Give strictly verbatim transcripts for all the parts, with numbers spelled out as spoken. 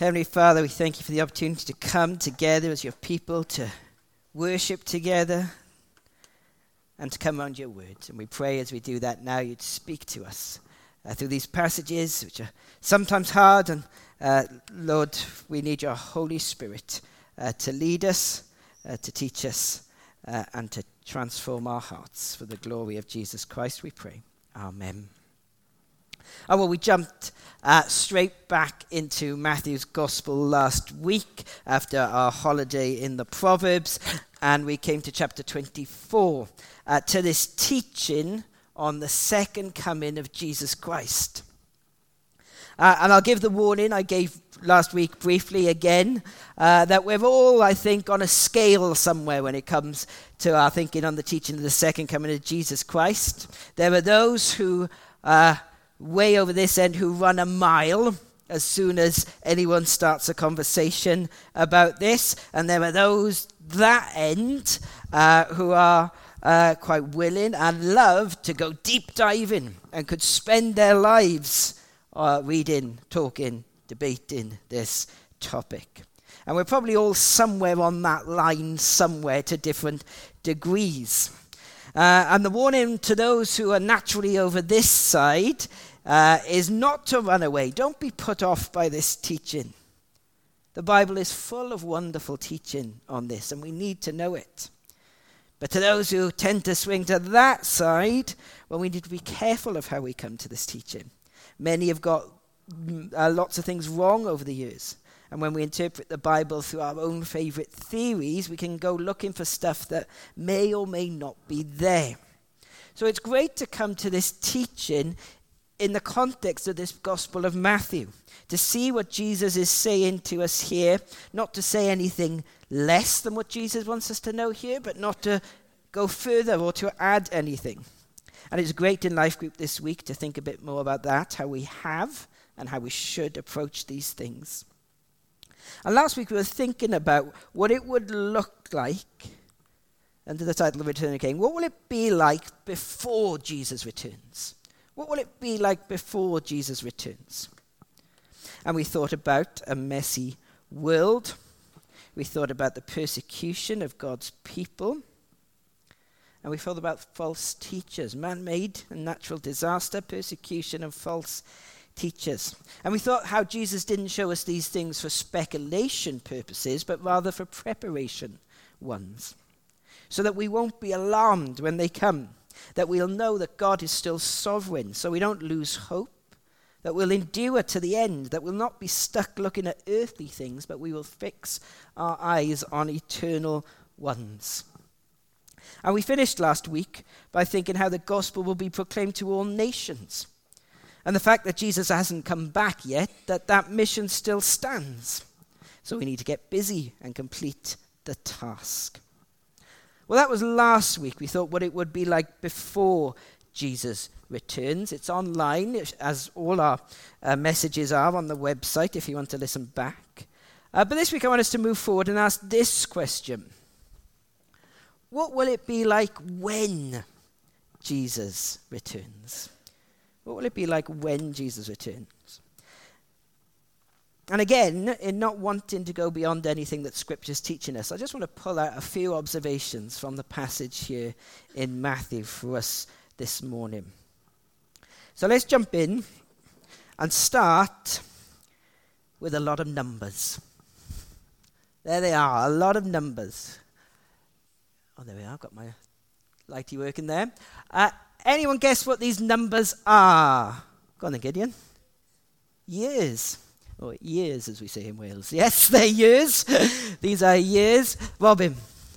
Heavenly Father, we thank you for the opportunity to come together as your people, to worship together, and to come around your word. And we pray as we do that now, you'd speak to us uh, through these passages, which are sometimes hard. And uh, Lord, we need your Holy Spirit uh, to lead us, uh, to teach us, uh, and to transform our hearts. For the glory of Jesus Christ, we pray. Amen. Oh, well, we jumped uh, straight back into Matthew's Gospel last week after our holiday in the Proverbs, and we came to chapter twenty-four, uh, to this teaching on the second coming of Jesus Christ. Uh, and I'll give the warning I gave last week briefly again, uh, that we're all, I think, on a scale somewhere when it comes to our thinking on the teaching of the second coming of Jesus Christ. There are those who uh, way over this end who run a mile as soon as anyone starts a conversation about this, and there are those that end uh, who are uh, quite willing and love to go deep diving and could spend their lives uh, reading, talking, debating this topic. And we're probably all somewhere on that line somewhere to different degrees. Uh, and the warning to those who are naturally over this side Uh, is not to run away. Don't be put off by this teaching. The Bible is full of wonderful teaching on this, and we need to know it. But to those who tend to swing to that side, well, we need to be careful of how we come to this teaching. Many have got uh, lots of things wrong over the years. And when we interpret the Bible through our own favorite theories, we can go looking for stuff that may or may not be there. So it's great to come to this teaching in the context of this Gospel of Matthew, to see what Jesus is saying to us here, not to say anything less than what Jesus wants us to know here, but not to go further or to add anything. And it's great in Life Group this week to think a bit more about that, how we have and how we should approach these things. And last week we were thinking about what it would look like, under the title of Return Again, what will it be like before Jesus returns? What will it be like before Jesus returns? And we thought about a messy world. We thought about the persecution of God's people. And we thought about false teachers, man-made and natural disaster, persecution and false teachers. And we thought how Jesus didn't show us these things for speculation purposes, but rather for preparation ones, so that we won't be alarmed when they come. That we'll know that God is still sovereign, so we don't lose hope, that we'll endure to the end, that we'll not be stuck looking at earthly things, but we will fix our eyes on eternal ones. And we finished last week by thinking how the gospel will be proclaimed to all nations. And the fact that Jesus hasn't come back yet, that that mission still stands. So we need to get busy and complete the task. Well, that was last week. We thought what it would be like before Jesus returns. It's online, as all our uh, messages are on the website if you want to listen back. Uh, but this week I want us to move forward and ask this question. What will it be like when Jesus returns? What will it be like when Jesus returns? And again, in not wanting to go beyond anything that Scripture's teaching us, I just want to pull out a few observations from the passage here in Matthew for us this morning. So let's jump in and start with a lot of numbers. There they are, a lot of numbers. Oh, there we are, I've got my lighty working there. Uh, anyone guess what these numbers are? Go on then, Gideon. Years. Or years, as we say in Wales. Yes, they're years. These are years. Robin.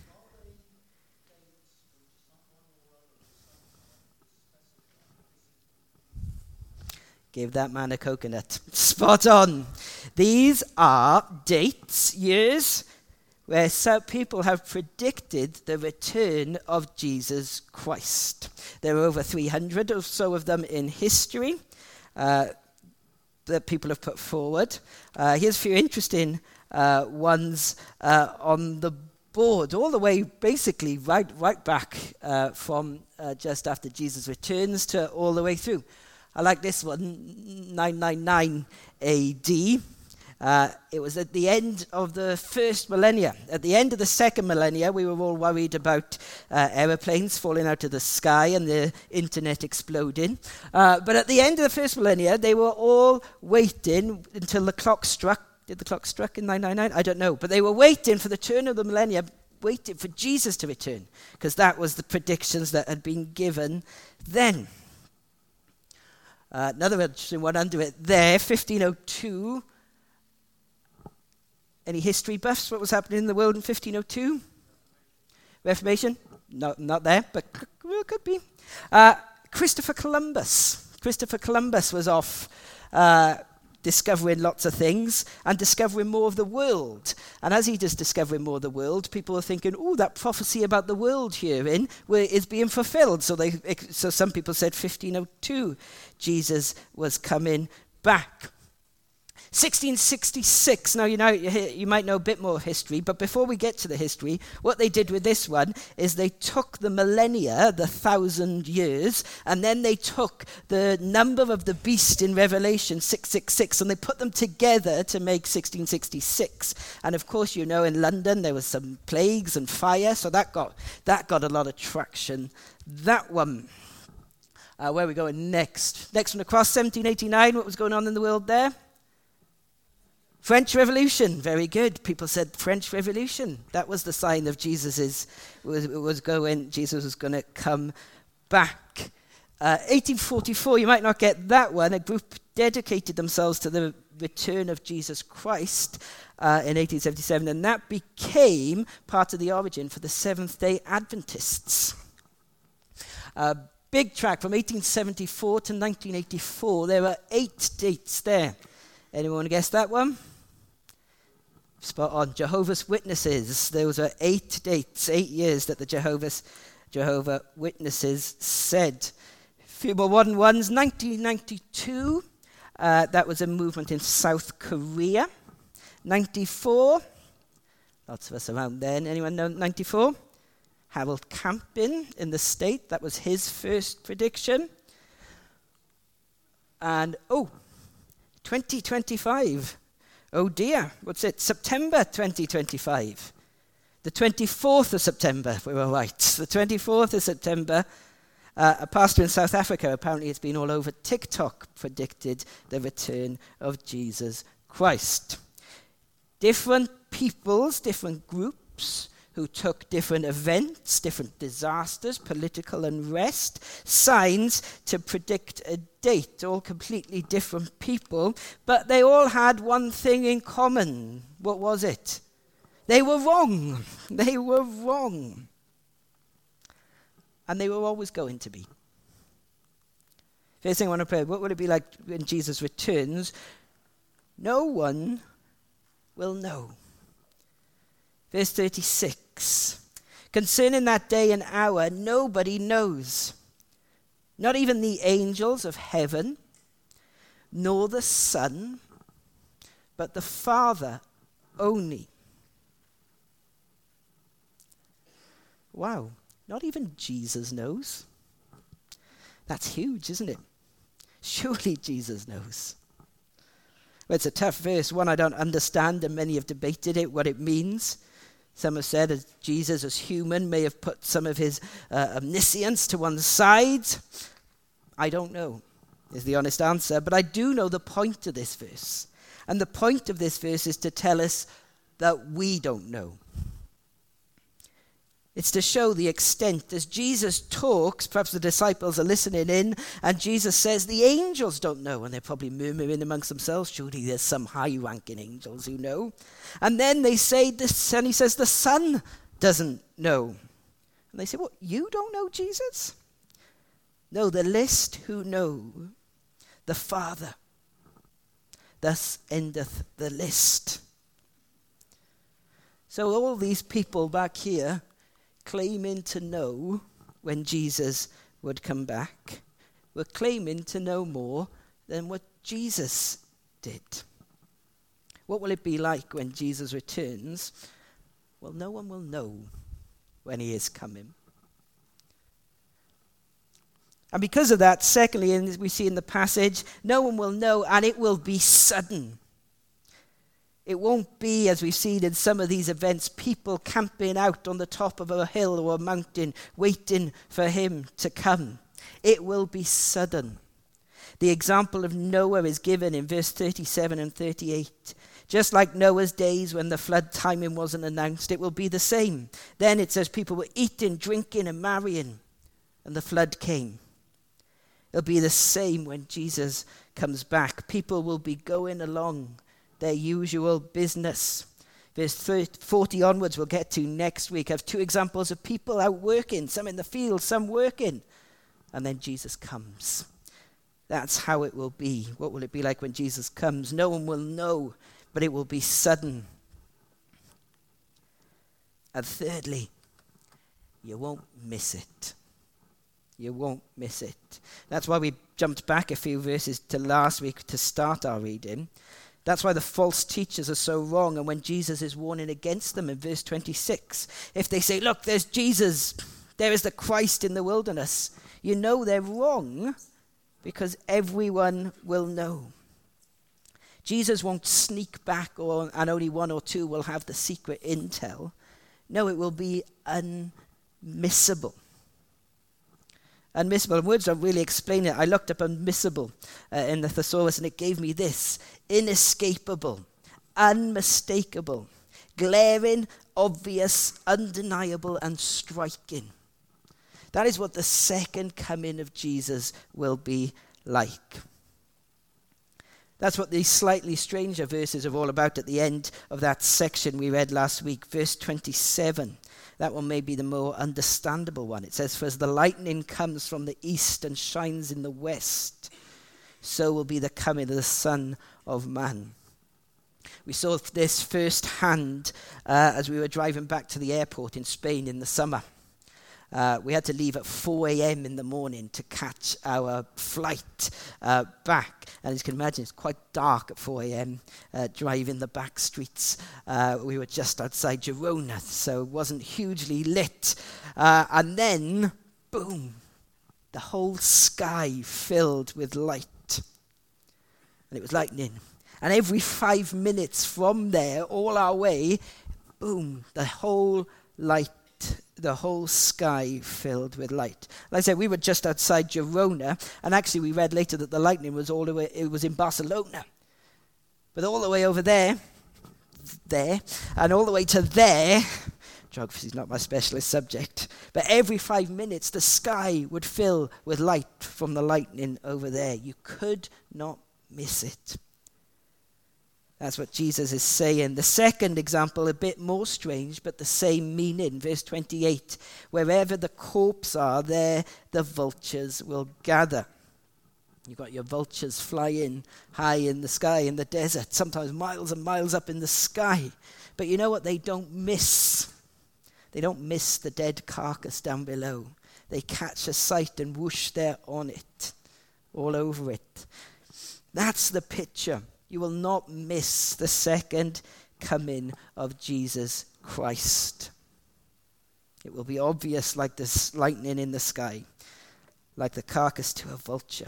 Give that man a coconut. Spot on. These are dates, years, where some people have predicted the return of Jesus Christ. There are over three hundred or so of them in history. Uh, that people have put forward. Uh, here's a few interesting uh, ones uh, on the board, all the way basically right right back uh, from uh, just after Jesus returns to all the way through. I like this one, nine ninety-nine A D. Uh, it was at the end of the first millennia. At the end of the second millennia, we were all worried about uh, aeroplanes falling out of the sky and the internet exploding. Uh, but at the end of the first millennia, they were all waiting until the clock struck. Did the clock struck in nine ninety-nine? I don't know. But they were waiting for the turn of the millennia, waiting for Jesus to return, because that was the predictions that had been given then. Uh, another interesting one under it there, fifteen oh two. Any history buffs? What was happening in the world in fifteen oh two? Reformation? No, not there, but c- well, could be. Uh, Christopher Columbus. Christopher Columbus was off uh, discovering lots of things and discovering more of the world. And as he was discovering more of the world, people were thinking, oh, that prophecy about the world herein is being fulfilled. So they, so some people said fifteen oh two, Jesus was coming back. sixteen sixty-six, now you know you might know a bit more history, but before we get to the history, what they did with this one is they took the millennia, the thousand years, and then they took the number of the beast in Revelation six six six, and they put them together to make sixteen sixty-six. And of course, you know, in London there was some plagues and fire, so that got that got a lot of traction. That one. Uh, where are we going next? Next one across, seventeen eighty-nine, what was going on in the world there? French Revolution, very good. People said French Revolution. That was the sign of Jesus's was was going. Jesus was going to come back. Uh, eighteen forty-four. You might not get that one. A group dedicated themselves to the return of Jesus Christ uh, in eighteen seventy-seven, and that became part of the origin for the Seventh-day Adventists. Uh, big track from eighteen seventy-four to nineteen eighty-four. There are eight dates there. Anyone want to guess that one? Spot on. Jehovah's Witnesses. Those are eight dates, eight years that the Jehovah's Jehovah Witnesses said. A few more modern ones. nineteen ninety-two. Uh, that was a movement in South Korea. ninety-four. Lots of us around then. Anyone know ninety-four? Harold Camping in the state. That was his first prediction. And, oh, twenty twenty-five. Oh dear, what's it? September twenty twenty-five. The twenty-fourth of September, we were right. The twenty-fourth of September, uh, a pastor in South Africa, apparently it's been all over TikTok, predicted the return of Jesus Christ. Different peoples, different groups, who took different events, different disasters, political unrest, signs to predict a date, all completely different people, but they all had one thing in common. What was it? They were wrong. They were wrong. And they were always going to be. First thing I want to pray, what would it be like when Jesus returns? No one will know. Verse thirty-six, concerning that day and hour, nobody knows, not even the angels of heaven, nor the Son, but the Father only. Wow, not even Jesus knows. That's huge, isn't it? Surely Jesus knows. Well, it's a tough verse, one I don't understand, and many have debated it, what it means. Some have said that Jesus, as human, may have put some of his uh, omniscience to one side. I don't know, is the honest answer. But I do know the point of this verse. And the point of this verse is to tell us that we don't know. It's to show the extent. As Jesus talks, perhaps the disciples are listening in, and Jesus says the angels don't know, and they're probably murmuring amongst themselves, surely there's some high-ranking angels who know. And then they say this, and he says the Son doesn't know. And they say, what, you don't know Jesus? No, the list who know, the Father. Thus endeth the list. So all these people back here claiming to know when Jesus would come back, were claiming to know more than what Jesus did. What will it be like when Jesus returns? Well, no one will know when he is coming. And because of that, secondly, and as we see in the passage, no one will know, and it will be sudden. It won't be, as we've seen in some of these events, people camping out on the top of a hill or a mountain waiting for him to come. It will be sudden. The example of Noah is given in verse thirty-seven and thirty-eight. Just like Noah's days when the flood timing wasn't announced, it will be the same. Then it says people were eating, drinking, and marrying, and the flood came. It'll be the same when Jesus comes back. People will be going along their usual business. Verse forty onwards, we'll get to next week, have two examples of people out working, some in the field, some working. And then Jesus comes. That's how it will be. What will it be like when Jesus comes? No one will know, but it will be sudden. And thirdly, you won't miss it. You won't miss it. That's why we jumped back a few verses to last week to start our reading. That's why the false teachers are so wrong, and when Jesus is warning against them in verse twenty-six, if they say, look, there's Jesus, there is the Christ in the wilderness, you know they're wrong, because everyone will know. Jesus won't sneak back, or, and only one or two will have the secret intel. No, it will be unmissable. Unmissable. Words don't really explain it. I looked up unmissable uh, in the thesaurus, and it gave me this: inescapable, unmistakable, glaring, obvious, undeniable, and striking. That is what the second coming of Jesus will be like. That's what these slightly stranger verses are all about at the end of that section we read last week, verse twenty-seven. That one may be the more understandable one. It says, for as the lightning comes from the east and shines in the west, so will be the coming of the Son of Man. We saw this firsthand uh, as we were driving back to the airport in Spain in the summer. Uh, we had to leave at four a.m. in the morning to catch our flight uh, back. And as you can imagine, it's quite dark at four a.m. Uh, driving the back streets. Uh, we were just outside Girona, so it wasn't hugely lit. Uh, and then, boom, the whole sky filled with light. And it was lightning. And every five minutes from there, all our way, boom, the whole light. The whole sky filled with light. Like I said, we were just outside Girona, and actually we read later that the lightning was all the way, it was in Barcelona. But all the way over there, there, and all the way to there, geography is not my specialist subject, but every five minutes the sky would fill with light from the lightning over there. You could not miss it. That's what Jesus is saying. The second example, a bit more strange, but the same meaning. Verse twenty-eight, wherever the corpse are, there the vultures will gather. You've got your vultures flying high in the sky in the desert, sometimes miles and miles up in the sky. But you know what they don't miss? They don't miss the dead carcass down below. They catch a sight and whoosh, they're on it, all over it. That's the picture. You will not miss the second coming of Jesus Christ. It will be obvious like this lightning in the sky, like the carcass to a vulture.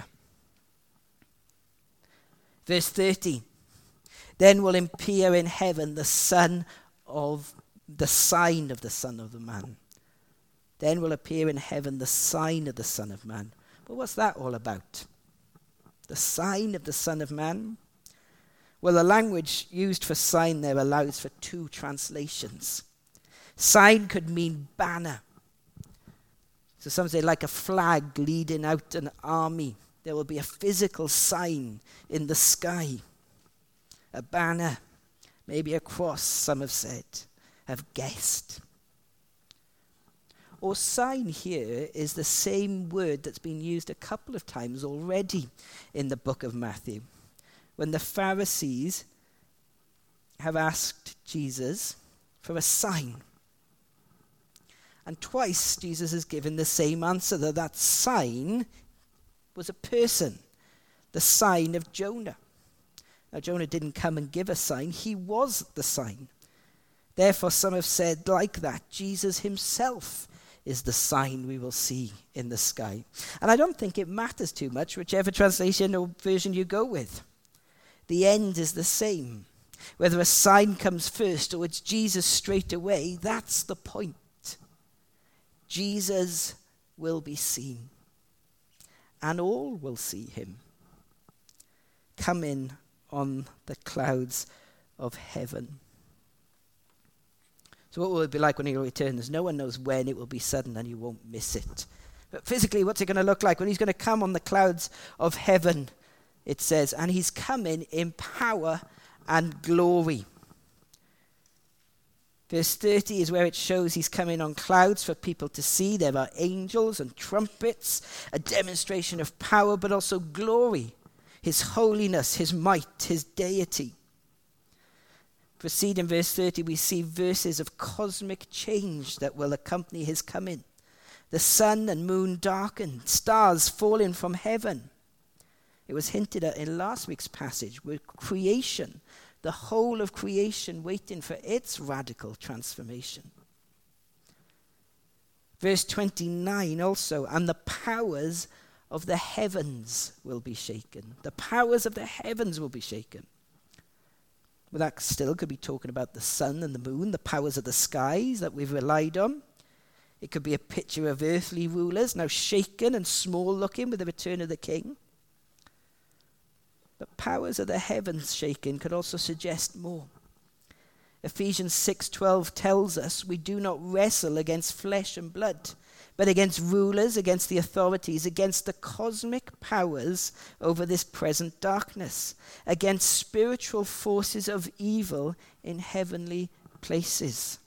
Verse thirty, then will appear in heaven the Son of, the sign of the Son of the Man. Then will appear in heaven the sign of the Son of Man. But what's that all about? The sign of the Son of Man? Well, the language used for sign there allows for two translations. Sign could mean banner. So some say like a flag leading out an army. There will be a physical sign in the sky. A banner, maybe a cross, some have said, have guessed. Or sign here is the same word that's been used a couple of times already in the book of Matthew. When the Pharisees have asked Jesus for a sign. And twice Jesus has given the same answer, that that sign was a person, the sign of Jonah. Now Jonah didn't come and give a sign, he was the sign. Therefore some have said like that, Jesus himself is the sign we will see in the sky. And I don't think it matters too much, whichever translation or version you go with. The end is the same. Whether a sign comes first or it's Jesus straight away, that's the point. Jesus will be seen, and all will see him come in on the clouds of heaven. So what will it be like when he returns? No one knows when. It will be sudden and you won't miss it. But physically, what's it going to look like? When he's going to come on the clouds of heaven, it says, and he's coming in power and glory. Verse thirty is where it shows he's coming on clouds for people to see. There are angels and trumpets, a demonstration of power, but also glory, his holiness, his might, his deity. Proceeding verse thirty, we see verses of cosmic change that will accompany his coming. The sun and moon darkened, stars falling from heaven. It was hinted at in last week's passage with creation, the whole of creation waiting for its radical transformation. Verse twenty-nine also, and the powers of the heavens will be shaken. The powers of the heavens will be shaken. Well, that still could be talking about the sun and the moon, the powers of the skies that we've relied on. It could be a picture of earthly rulers now shaken and small looking with the return of the king. But powers of the heavens shaken could also suggest more. Ephesians six twelve tells us we do not wrestle against flesh and blood, but against rulers, against the authorities, against the cosmic powers over this present darkness, against spiritual forces of evil in heavenly places.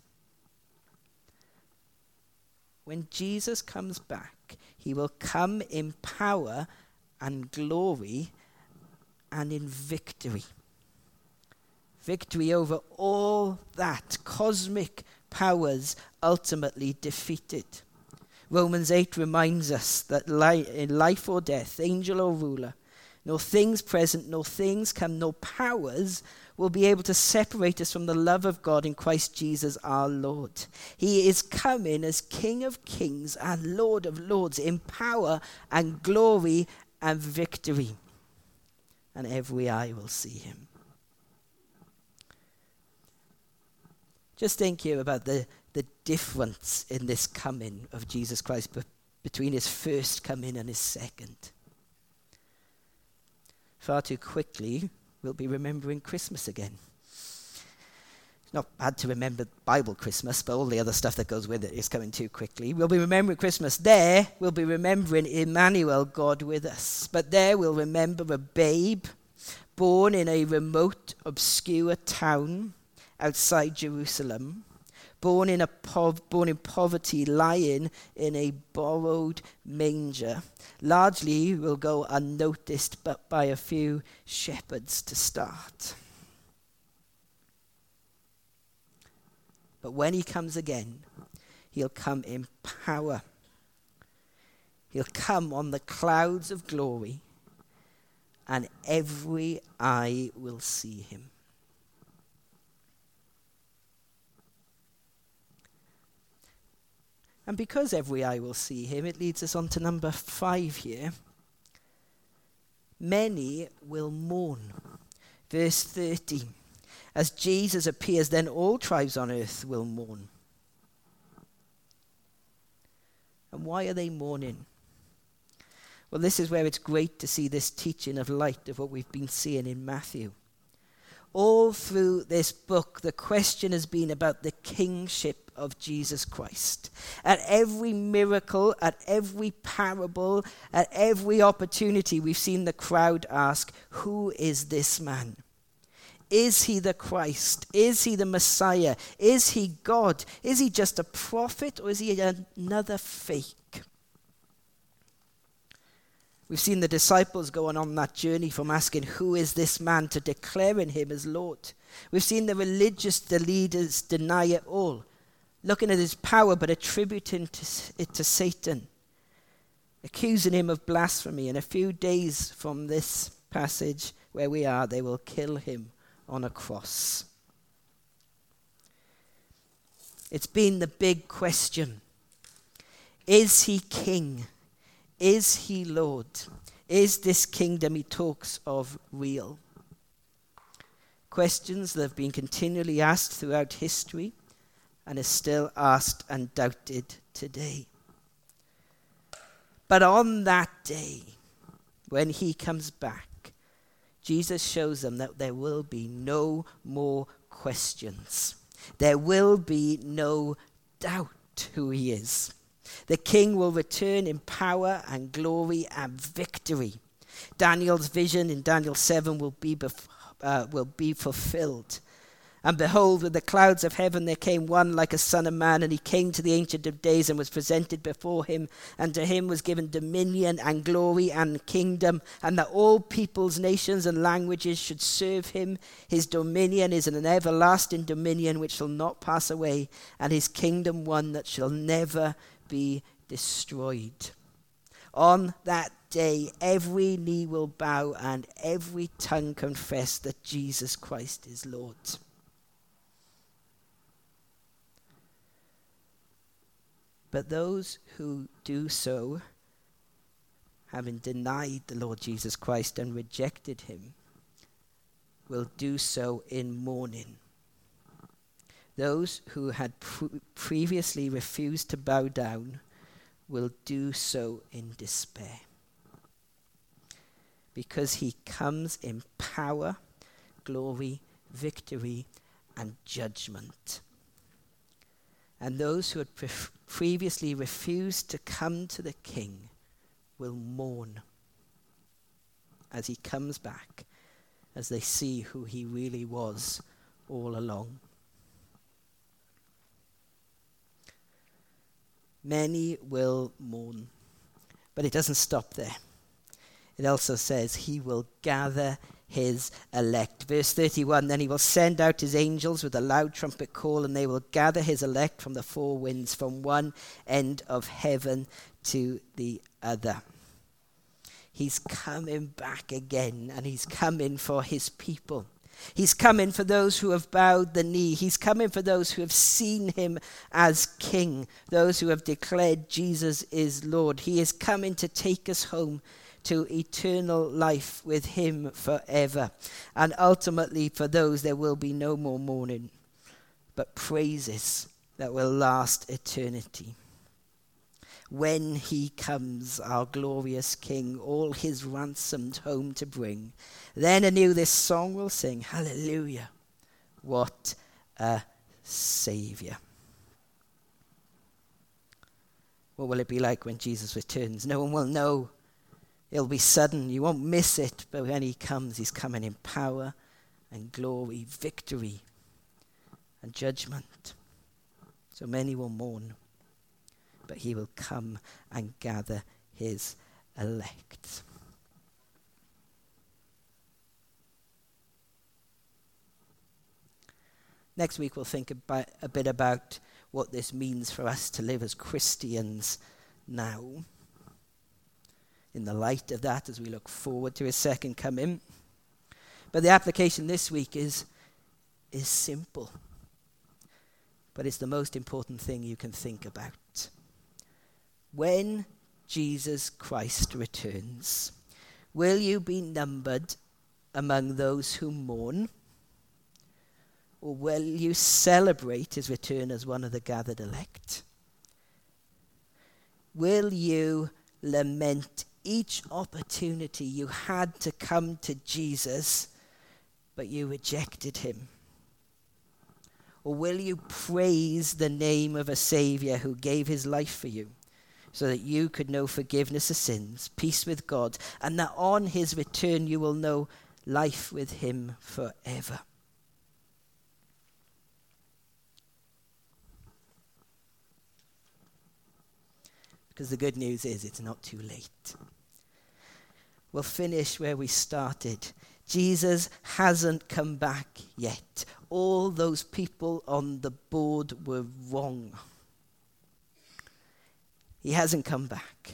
When Jesus comes back, he will come in power and glory and in victory. Victory over all that cosmic powers ultimately defeated. Romans eight reminds us that li- in life or death, angel or ruler, no things present, no things come, no powers will be able to separate us from the love of God in Christ Jesus our Lord. He is coming as King of kings and Lord of lords in power and glory and victory. And every eye will see him. Just think here about the, the difference in this coming of Jesus Christ be- between his first coming and his second. Far too quickly, we'll be remembering Christmas again. It's not bad to remember Bible Christmas, but all the other stuff that goes with it is coming too quickly. We'll be remembering Christmas. There, we'll be remembering Emmanuel, God with us. But there, we'll remember a babe born in a remote, obscure town outside Jerusalem, born in a pov- born in poverty, lying in a borrowed manger, largely will go unnoticed, but by a few shepherds to start. But when he comes again, he'll come in power. He'll come on the clouds of glory, and every eye will see him. And because every eye will see him, it leads us on to number five here. Many will mourn. Verse thirty. As Jesus appears, then all tribes on earth will mourn. And why are they mourning? Well, this is where it's great to see this teaching of light of what we've been seeing in Matthew. All through this book, the question has been about the kingship of Jesus Christ. At every miracle, at every parable, at every opportunity, we've seen the crowd ask, who is this man? Is he the Christ? Is he the Messiah? Is he God? Is he just a prophet, or is he another fake? We've seen the disciples going on that journey from asking, who is this man, to declaring him as Lord. We've seen the religious the leaders deny it all, looking at his power but attributing it to Satan, accusing him of blasphemy. And a few days from this passage where we are, they will kill him on a cross. It's been the big question. Is he king? Is he Lord? Is this kingdom he talks of real? questions that have been continually asked throughout history and is still asked and doubted today. But on that day, when he comes back, Jesus shows them that there will be no more questions. There will be no doubt who he is. The king will return in power and glory and victory. Daniel's vision in Daniel seven will be, bef- uh, will be fulfilled. And behold, with the clouds of heaven there came one like a son of man, and he came to the Ancient of Days and was presented before him, and to him was given dominion and glory and kingdom, and that all peoples, nations, and languages should serve him. His dominion is an everlasting dominion which shall not pass away, and his kingdom one that shall never be destroyed. On that day, every knee will bow and every tongue confess that Jesus Christ is Lord. But those who do so, having denied the Lord Jesus Christ and rejected him, will do so in mourning. Those who had pre- previously refused to bow down will do so in despair. Because he comes in power, glory, victory, and judgment. And those who had pre- previously refused to come to the king will mourn as he comes back, as they see who he really was all along. Many will mourn, but it doesn't stop there. It also says he will gather his elect. Verse thirty-one, then he will send out his angels with a loud trumpet call, and they will gather his elect from the four winds, from one end of heaven to the other. He's coming back again, and he's coming for his people. He's coming for those who have bowed the knee. He's coming for those who have seen him as king, those who have declared Jesus is Lord. He is coming to take us home to eternal life with him forever. And ultimately, for those, there will be no more mourning, but praises that will last eternity. When he comes, our glorious King, all his ransomed home to bring, then anew this song will sing, hallelujah, what a Saviour. What will it be like when Jesus returns? No one will know. It'll be sudden. You won't miss it. But when he comes, he's coming in power and glory, victory and judgment. So many will mourn, but he will come and gather his elect. Next week we'll think about, a bit about what this means for us to live as Christians now. In the light of that, as we look forward to his second coming. But the application this week is, is simple. But it's the most important thing you can think about. When Jesus Christ returns, will you be numbered among those who mourn? Or will you celebrate his return as one of the gathered elect? Will you lament each opportunity you had to come to Jesus, but you rejected him? Or will you praise the name of a Saviour who gave his life for you, so that you could know forgiveness of sins, peace with God, and that on his return you will know life with him forever? Because the good news is it's not too late. We'll finish where we started. Jesus hasn't come back yet. All those people on the board were wrong. He hasn't come back.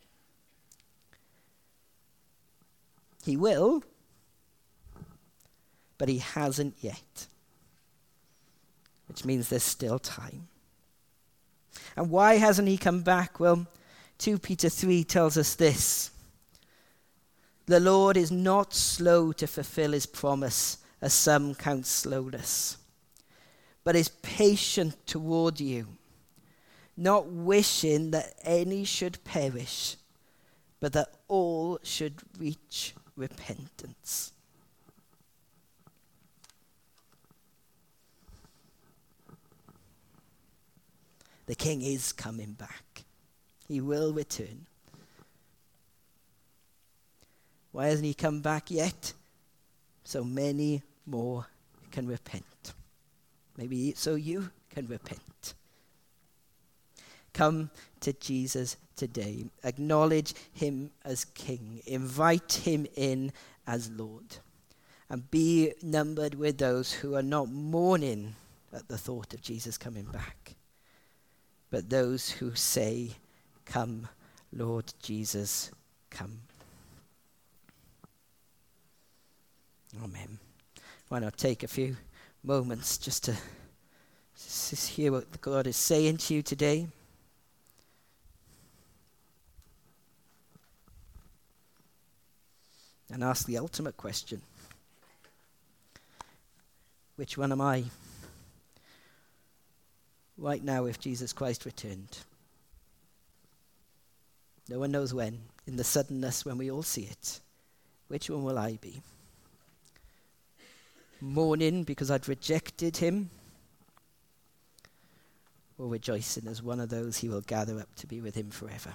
He will, but he hasn't yet. Which means there's still time. And why hasn't he come back? Well, Second Peter three tells us this. The Lord is not slow to fulfill his promise, as some count slowness, but is patient toward you, not wishing that any should perish, but that all should reach repentance. The King is coming back. He will return. Why hasn't he come back yet? So many more can repent. Maybe so you can repent. Come to Jesus today. Acknowledge him as King. Invite him in as Lord. And be numbered with those who are not mourning at the thought of Jesus coming back, but those who say, "Come, Lord Jesus, come." Amen. Why not take a few moments just to just hear what God is saying to you today? And ask the ultimate question. Which one am I? Right now, if Jesus Christ returned. No one knows when, in the suddenness when we all see it. Which one will I be? Mourning because I'd rejected him, or rejoicing as one of those he will gather up to be with him forever?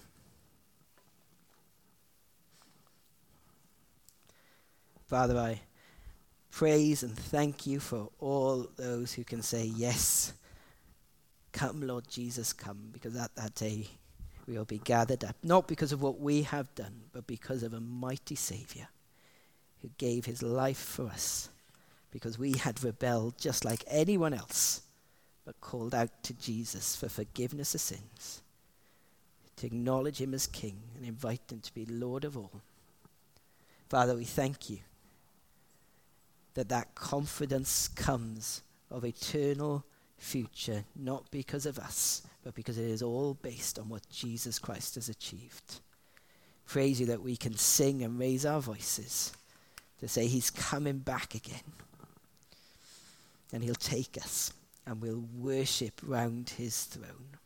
Father, I praise and thank you for all those who can say, "Yes, come, Lord Jesus, come," because at that day we will be gathered up, not because of what we have done, but because of a mighty Saviour who gave his life for us, because we had rebelled just like anyone else, but called out to Jesus for forgiveness of sins, to acknowledge him as King and invite him to be Lord of all. Father, we thank you that that confidence comes of eternal future, not because of us, but because it is all based on what Jesus Christ has achieved. Praise you that we can sing and raise our voices to say he's coming back again. And he'll take us and we'll worship round his throne.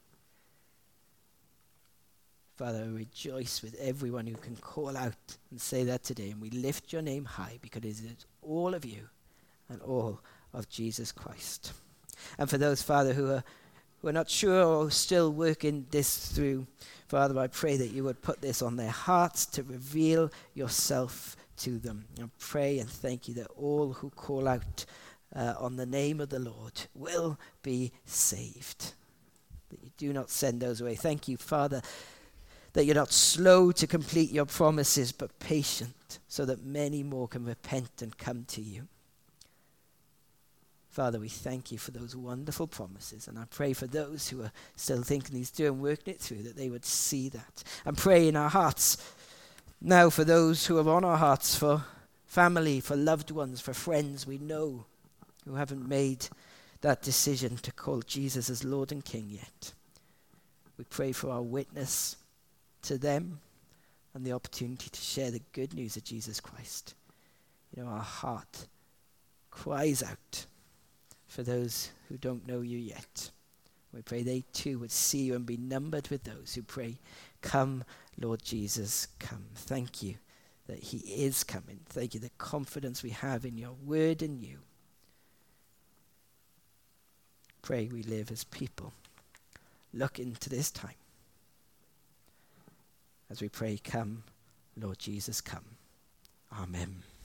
Father, I rejoice with everyone who can call out and say that today. And we lift your name high because it is all of you and all of Jesus Christ. And for those, Father, who are, who are not sure or still working this through, Father, I pray that you would put this on their hearts to reveal yourself to them. And pray and thank you that all who call out uh, on the name of the Lord will be saved. That you do not send those away. Thank you, Father, that you're not slow to complete your promises, but patient, so that many more can repent and come to you. Father, we thank you for those wonderful promises, and I pray for those who are still thinking he's doing, working it through, that they would see that. And pray in our hearts now for those who are on our hearts, for family, for loved ones, for friends we know who haven't made that decision to call Jesus as Lord and King yet. We pray for our witness to them and the opportunity to share the good news of Jesus Christ. You know, our heart cries out for those who don't know you yet. We pray they too would see you and be numbered with those who pray, "Come, Lord Jesus, come." Thank you that he is coming. Thank you the confidence we have in your word and you. Pray we live as people. Look into this time as we pray, "Come, Lord Jesus, come." Amen.